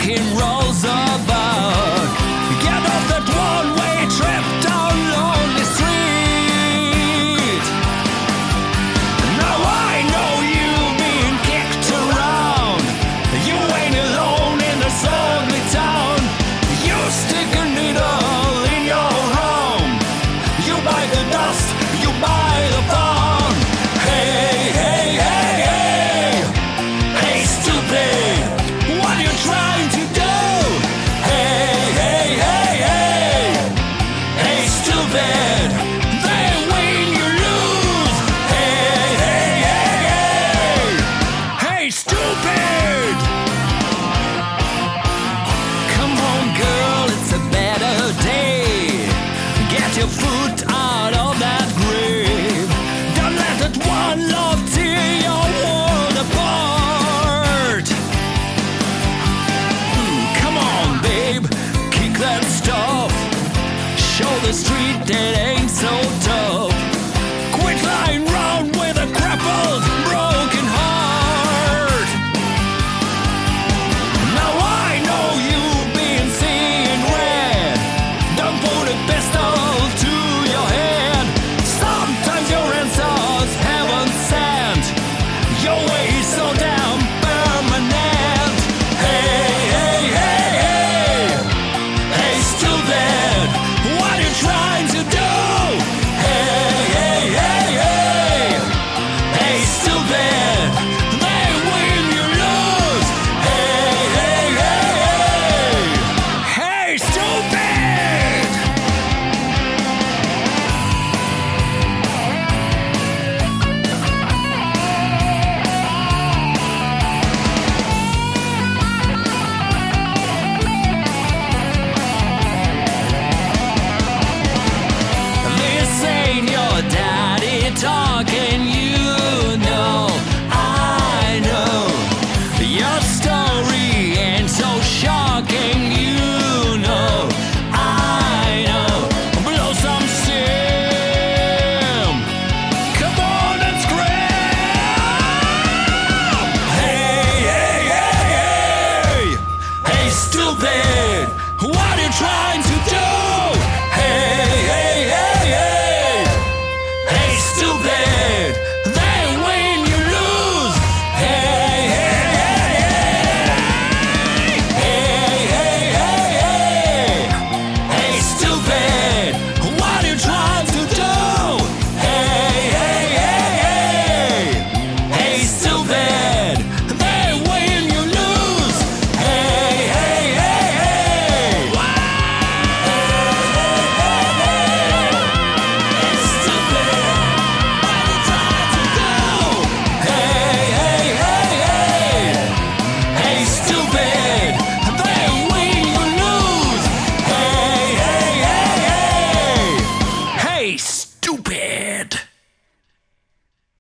rocking rolls about. Get off that one-way trip down lonely street. Now I know you've been kicked around. You ain't alone in this ugly town. You stick a needle in your arm. You buy the dust, you buy the fun. Hey, hey, hey, hey. Hey, stupid, what are you trying to do? Hey, hey, hey, hey. Hey, stupid, they win, you lose. Hey, hey, hey, hey. Hey, stupid. Come on, girl, it's a better day. Get your foot out of that grave. Don't let that one love tear your world apart. Come on, babe, kick that stuff. Show the street that ain't so tough. Quit lying round with a crippled, broken heart. Now I know you've been seeing red. Don't put a pistol to your head. Sometimes your answers heaven sent. Your way is so damn permanent. Hey, hey, hey, hey. Hey, stupid, what are you trying to do? Hey, hey, hey, hey. Hey, stupid, they win, you lose. Hey, hey, hey, hey. Hey, stupid. This ain't your daddy talking, you know, I know. Your story ain't so shocking, you know, I know. Blow some steam. Come on and scream. Hey, hey, hey, hey. Hey, stupid, what are you trying to do? Hey, hey, hey, hey. Hey, stupid, they win, you lose. Hey, hey, hey, hey. Hey, hey, hey, hey. Hey, stupid, what are you trying to do? Hey, hey, hey, hey. Hey, stupid, they win, you lose. Hey, hey, hey, hey. Hey, stupid, what are you trying to do? Hey, hey, hey, hey. Hey, stupid, they win, you lose. Hey, hey, hey, hey. Hey, stupid.